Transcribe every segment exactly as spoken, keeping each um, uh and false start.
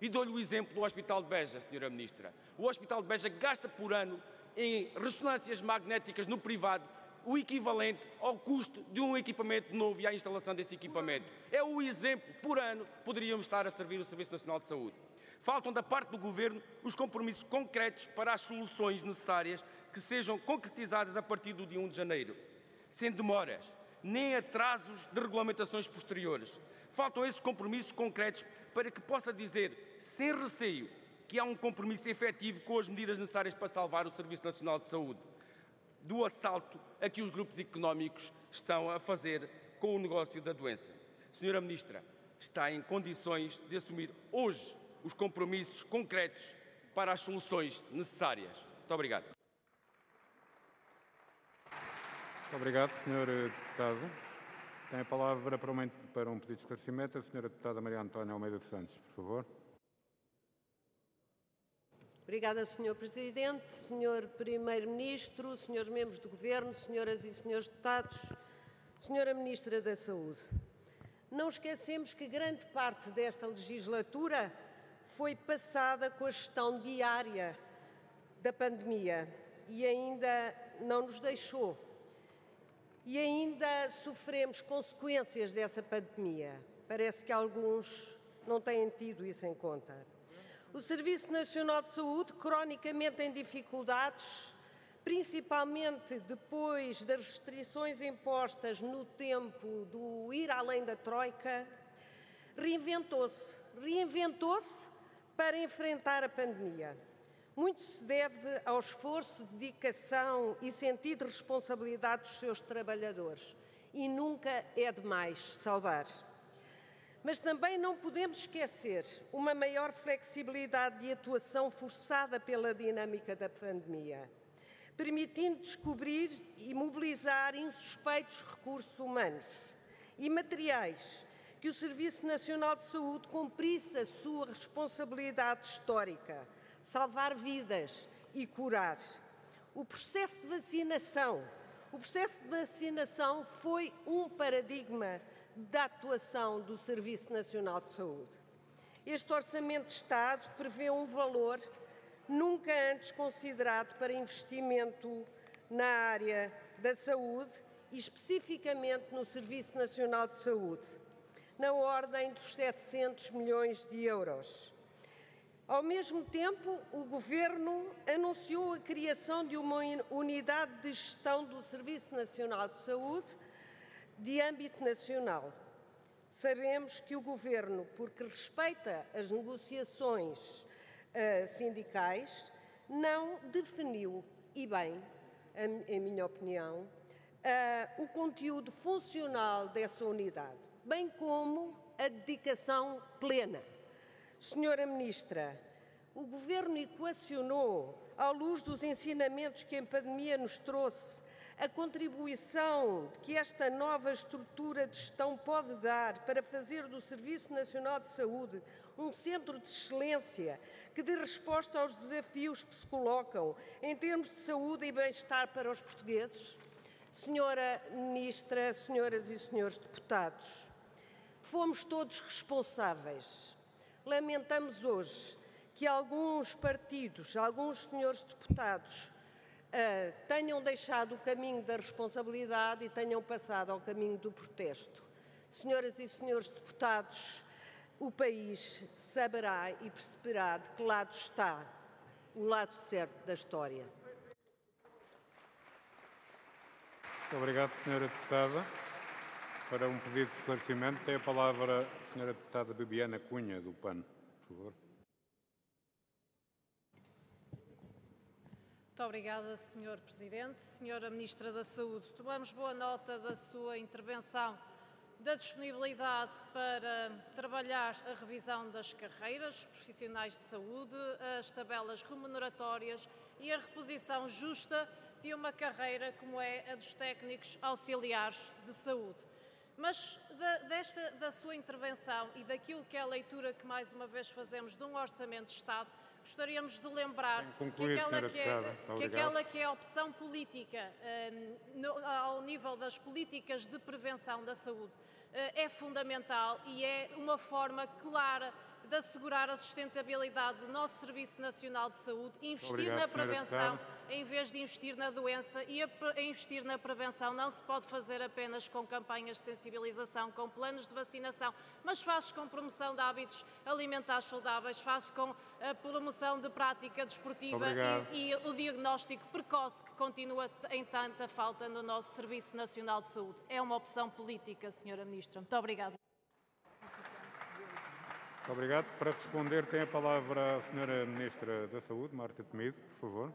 E dou-lhe o exemplo do Hospital de Beja, senhora Ministra. O Hospital de Beja gasta por ano em ressonâncias magnéticas no privado o equivalente ao custo de um equipamento novo e à instalação desse equipamento. É o exemplo, por ano, poderíamos estar a servir o Serviço Nacional de Saúde. Faltam da parte do Governo os compromissos concretos para as soluções necessárias que sejam concretizadas a partir do dia um de janeiro, sem demoras, nem atrasos de regulamentações posteriores. Faltam esses compromissos concretos para que possa dizer, sem receio, que há um compromisso efetivo com as medidas necessárias para salvar o Serviço Nacional de Saúde do assalto a que os grupos económicos estão a fazer com o negócio da doença. Senhora Ministra, está em condições de assumir hoje os compromissos concretos para as soluções necessárias. Muito obrigado. Muito obrigado, senhora Deputada. Tem a palavra para um, para um pedido de esclarecimento a senhora Deputada Maria Antónia Almeida Santos, por favor. Obrigada, senhor Presidente, senhor Primeiro-Ministro, senhores membros do Governo, senhoras e senhores deputados, senhora Ministra da Saúde. Não esquecemos que grande parte desta legislatura foi passada com a gestão diária da pandemia e ainda não nos deixou. E ainda sofremos consequências dessa pandemia. Parece que alguns não têm tido isso em conta. O Serviço Nacional de Saúde, cronicamente em dificuldades, principalmente depois das restrições impostas no tempo do ir além da Troika, reinventou-se. Reinventou-se para enfrentar a pandemia. Muito se deve ao esforço, dedicação e sentido de responsabilidade dos seus trabalhadores. E nunca é demais saudar. Mas também não podemos esquecer uma maior flexibilidade de atuação forçada pela dinâmica da pandemia, permitindo descobrir e mobilizar insuspeitos recursos humanos e materiais que o Serviço Nacional de Saúde cumprisse a sua responsabilidade histórica, salvar vidas e curar. O processo de vacinação, o processo de vacinação foi um paradigma da atuação do Serviço Nacional de Saúde. Este Orçamento de Estado prevê um valor nunca antes considerado para investimento na área da saúde e especificamente no Serviço Nacional de Saúde, na ordem dos setecentos milhões de euros. Ao mesmo tempo, o Governo anunciou a criação de uma unidade de gestão do Serviço Nacional de Saúde de âmbito nacional. Sabemos que o Governo, porque respeita as negociações uh, sindicais, não definiu, e bem, em minha opinião, uh, o conteúdo funcional dessa unidade, bem como a dedicação plena. Senhora Ministra, o Governo equacionou, à luz dos ensinamentos que a pandemia nos trouxe, a contribuição que esta nova estrutura de gestão pode dar para fazer do Serviço Nacional de Saúde um centro de excelência que dê resposta aos desafios que se colocam em termos de saúde e bem-estar para os portugueses? Senhora Ministra, senhoras e senhores deputados, fomos todos responsáveis. Lamentamos hoje que alguns partidos, alguns senhores deputados, Uh, tenham deixado o caminho da responsabilidade e tenham passado ao caminho do protesto. Senhoras e senhores deputados, o país saberá e perceberá de que lado está, o lado certo da história. Muito obrigado, senhora Deputada. Para um pedido de esclarecimento, tem a palavra a senhora Deputada Bibiana Cunha, do P A N, por favor. Muito obrigada, senhor Presidente. Senhora Ministra da Saúde, tomamos boa nota da sua intervenção, da disponibilidade para trabalhar a revisão das carreiras profissionais de saúde, as tabelas remuneratórias e a reposição justa de uma carreira como é a dos técnicos auxiliares de saúde. Mas da, desta, da sua intervenção e daquilo que é a leitura que mais uma vez fazemos de um Orçamento de Estado, gostaríamos de lembrar concluir, que, aquela que, é, que aquela que é a opção política um, no, ao nível das políticas de prevenção da saúde uh, é fundamental e é uma forma clara de assegurar a sustentabilidade do nosso Serviço Nacional de Saúde, investir Obrigado, na senhora prevenção deputada. em vez de investir na doença, e a, a investir na prevenção não se pode fazer apenas com campanhas de sensibilização, com planos de vacinação, mas faz-se com promoção de hábitos alimentares saudáveis, faz-se com a promoção de prática desportiva e, e o diagnóstico precoce que continua em tanta falta no nosso Serviço Nacional de Saúde. É uma opção política, senhora Ministra. Muito obrigada. Muito obrigado. Para responder, tem a palavra a senhora Ministra da Saúde, Marta Temido, por favor.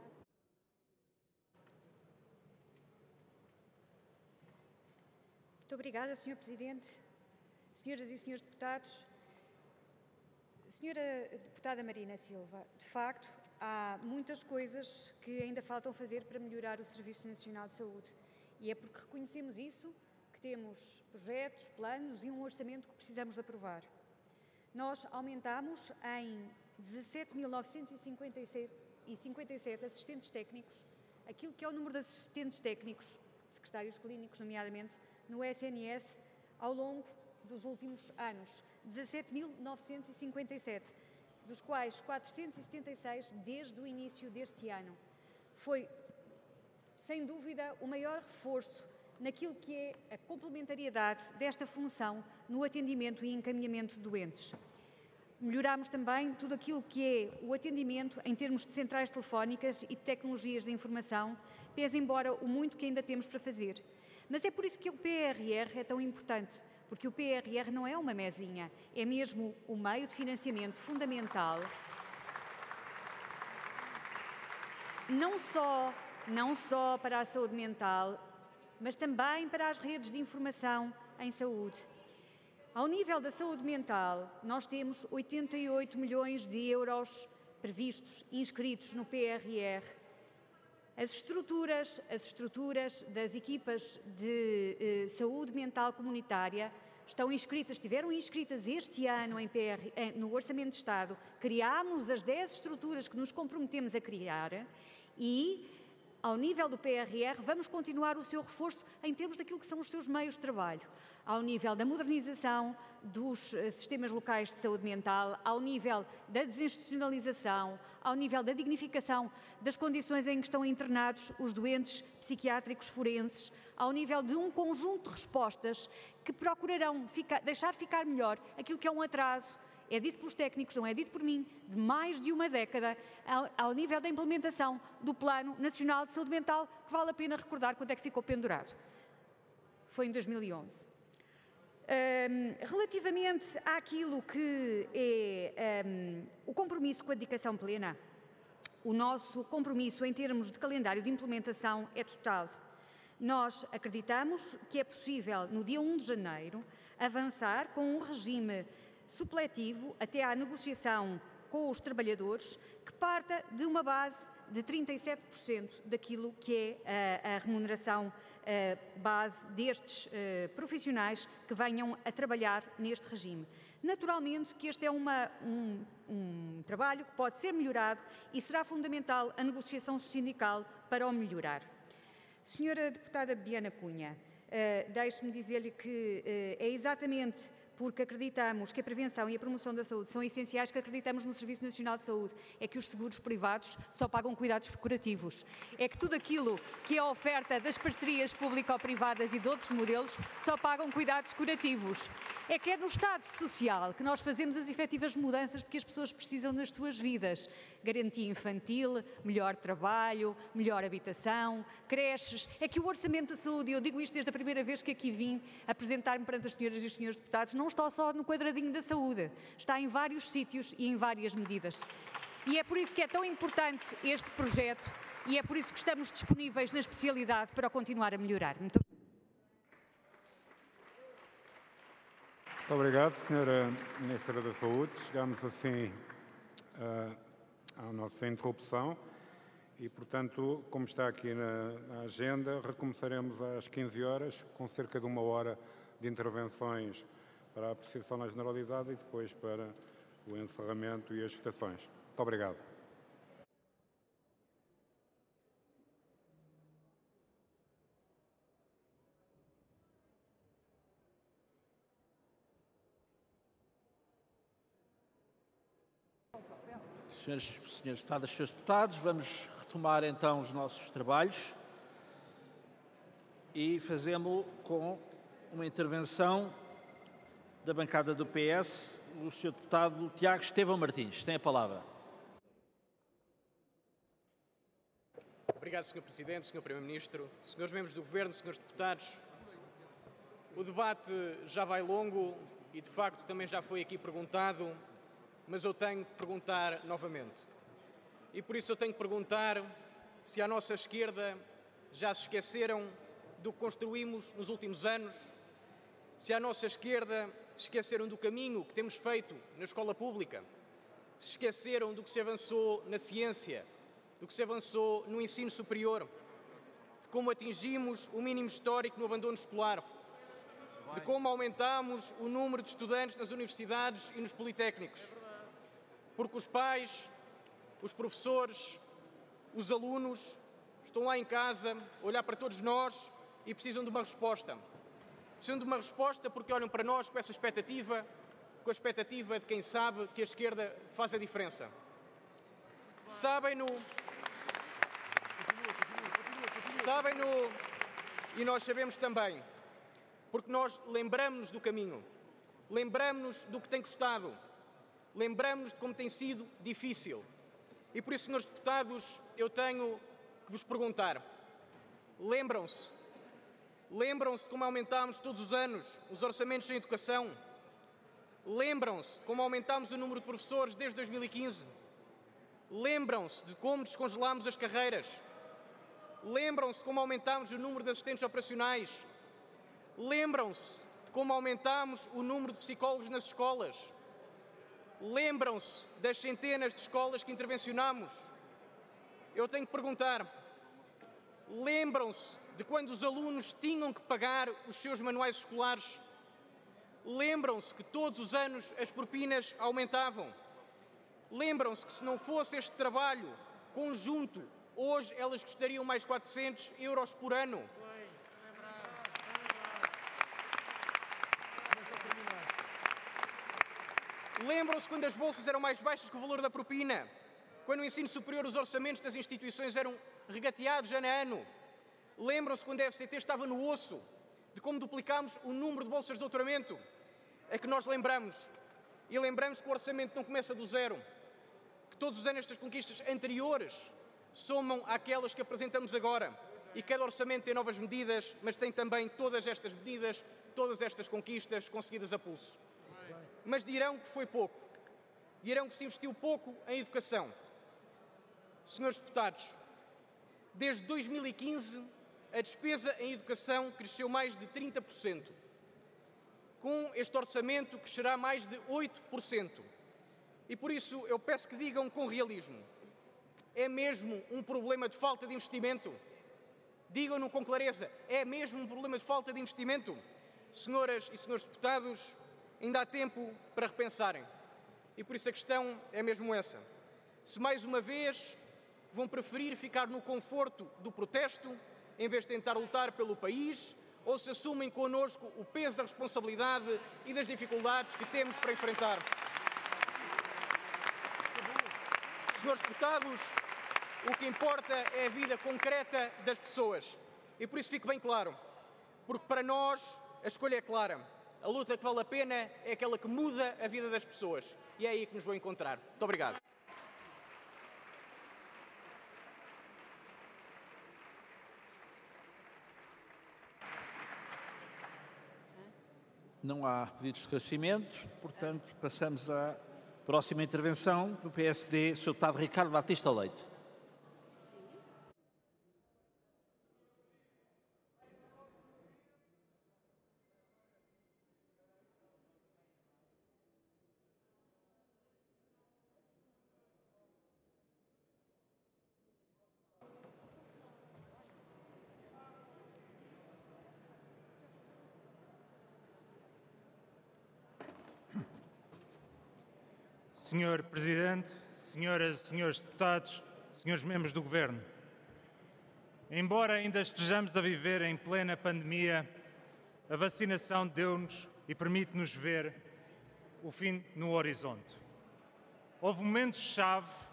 Muito obrigada, senhor Presidente, senhoras e senhores deputados. Senhora Deputada Marina Silva, de facto, há muitas coisas que ainda faltam fazer para melhorar o Serviço Nacional de Saúde. E é porque reconhecemos isso que temos projetos, planos e um orçamento que precisamos de aprovar. Nós aumentamos em dezassete mil novecentos e cinquenta e sete assistentes técnicos, aquilo que é o número de assistentes técnicos, secretários clínicos, nomeadamente, no S N S ao longo dos últimos anos. dezassete mil novecentos e cinquenta e sete, dos quais quatrocentos e setenta e seis desde o início deste ano. Foi, sem dúvida, o maior reforço naquilo que é a complementariedade desta função no atendimento e encaminhamento de doentes. Melhorámos também tudo aquilo que é o atendimento em termos de centrais telefónicas e de tecnologias de informação, pese embora o muito que ainda temos para fazer. Mas é por isso que o P R R é tão importante, porque o P R R não é uma mesinha, é mesmo o meio de financiamento fundamental, não só, não só para a saúde mental, mas também para as redes de informação em saúde. Ao nível da saúde mental, nós temos oitenta e oito milhões de euros previstos, inscritos no P R R. As estruturas, as estruturas das equipas de eh, saúde mental comunitária estão inscritas, estiveram inscritas este ano em P R, no Orçamento de Estado. Criámos as dez estruturas que nos comprometemos a criar e, ao nível do P R R, vamos continuar o seu reforço em termos daquilo que são os seus meios de trabalho. Ao nível da modernização dos sistemas locais de saúde mental, ao nível da desinstitucionalização, ao nível da dignificação das condições em que estão internados os doentes psiquiátricos forenses, ao nível de um conjunto de respostas que procurarão ficar, deixar ficar melhor aquilo que é um atraso, é dito pelos técnicos, não é dito por mim, de mais de uma década, ao, ao nível da implementação do Plano Nacional de Saúde Mental, que vale a pena recordar quando é que ficou pendurado. Foi em dois mil e onze. Um, relativamente àquilo que é um, o compromisso com a dedicação plena, o nosso compromisso em termos de calendário de implementação é total. Nós acreditamos que é possível, no dia um de janeiro, avançar com um regime supletivo até à negociação com os trabalhadores, que parta de uma base de trinta e sete por cento daquilo que é a, a remuneração a base destes uh, profissionais que venham a trabalhar neste regime. Naturalmente que este é uma, um, um trabalho que pode ser melhorado e será fundamental a negociação sindical para o melhorar. Senhora Deputada Bibiana Cunha, uh, deixe-me dizer-lhe que uh, é exatamente porque acreditamos que a prevenção e a promoção da saúde são essenciais, que acreditamos no Serviço Nacional de Saúde. É que os seguros privados só pagam cuidados curativos. É que tudo aquilo que é a oferta das parcerias público-privadas e de outros modelos só pagam cuidados curativos. É que é no Estado Social que nós fazemos as efetivas mudanças de que as pessoas precisam nas suas vidas. Garantia infantil, melhor trabalho, melhor habitação, creches. É que o Orçamento da Saúde, e eu digo isto desde a primeira vez que aqui vim apresentar-me perante as senhoras e os senhores deputados, não está só no quadradinho da saúde, está em vários sítios e em várias medidas. E é por isso que é tão importante este projeto e é por isso que estamos disponíveis na especialidade para o continuar a melhorar. Muito Muito obrigado, senhora Ministra da Saúde. Chegamos assim uh, à nossa interrupção e, portanto, como está aqui na, na agenda, recomeçaremos às quinze horas, com cerca de uma hora de intervenções para a apreciação na generalidade e depois para o encerramento e as votações. Muito obrigado. Senhoras, senhores deputadas e senhores deputados, vamos retomar então os nossos trabalhos e fazê-lo com uma intervenção da bancada do P S, o senhor deputado Tiago Estevão Martins. Tem a palavra. Obrigado, senhor Presidente, senhor Primeiro-Ministro, senhores membros do Governo, senhores deputados. O debate já vai longo e, de facto, também já foi aqui perguntado, mas eu tenho que perguntar novamente. E por isso eu tenho que perguntar se à nossa esquerda já se esqueceram do que construímos nos últimos anos, se à nossa esquerda se esqueceram do caminho que temos feito na escola pública, se esqueceram do que se avançou na ciência, do que se avançou no ensino superior, de como atingimos o mínimo histórico no abandono escolar, de como aumentamos o número de estudantes nas universidades e nos politécnicos. Porque os pais, os professores, os alunos estão lá em casa a olhar para todos nós e precisam de uma resposta. Precisam de uma resposta porque olham para nós com essa expectativa, com a expectativa de quem sabe que a esquerda faz a diferença. Sabem-no, sabem-no e nós sabemos também, porque nós lembramos-nos do caminho, lembramos-nos do que tem custado, lembramos-nos de como tem sido difícil. E por isso, senhores deputados, eu tenho que vos perguntar, lembram-se, lembram-se de como aumentámos todos os anos os orçamentos em educação? Lembram-se de como aumentámos o número de professores desde dois mil e quinze? Lembram-se de como descongelámos as carreiras? Lembram-se de como aumentámos o número de assistentes operacionais? Lembram-se de como aumentámos o número de psicólogos nas escolas? Lembram-se das centenas de escolas que intervencionámos? Eu tenho que perguntar, lembram-se de quando os alunos tinham que pagar os seus manuais escolares? Lembram-se que todos os anos as propinas aumentavam? Lembram-se que se não fosse este trabalho conjunto, hoje elas custariam mais quatrocentos euros por ano? Lembram-se quando as bolsas eram mais baixas que o valor da propina? Quando no ensino superior os orçamentos das instituições eram regateados ano a ano? Lembram-se quando a F C T estava no osso de como duplicámos o número de bolsas de doutoramento? É que nós lembramos, e lembramos que o orçamento não começa do zero, que todos os anos estas conquistas anteriores somam àquelas que apresentamos agora, e cada orçamento tem novas medidas, mas tem também todas estas medidas, todas estas conquistas conseguidas a pulso. Mas dirão que foi pouco, dirão que se investiu pouco em educação. Senhores deputados, desde dois mil e quinze, a despesa em educação cresceu mais de trinta por cento. Com este orçamento, crescerá mais de oito por cento. E por isso eu peço que digam com realismo, é mesmo um problema de falta de investimento? Digam-no com clareza, é mesmo um problema de falta de investimento? Senhoras e senhores deputados, ainda há tempo para repensarem. E por isso a questão é mesmo essa. Se mais uma vez vão preferir ficar no conforto do protesto, em vez de tentar lutar pelo país, ou se assumem connosco o peso da responsabilidade e das dificuldades que temos para enfrentar. Senhores deputados, o que importa é a vida concreta das pessoas. E por isso fique bem claro, porque para nós a escolha é clara. A luta que vale a pena é aquela que muda a vida das pessoas. E é aí que nos vão encontrar. Muito obrigado. Não há pedidos de esclarecimento, portanto, passamos à próxima intervenção do P S D, o senhor deputado Ricardo Batista Leite. Senhor Presidente, senhoras e senhores deputados, senhores membros do Governo, embora ainda estejamos a viver em plena pandemia, a vacinação deu-nos e permite-nos ver o fim no horizonte. Houve momentos-chave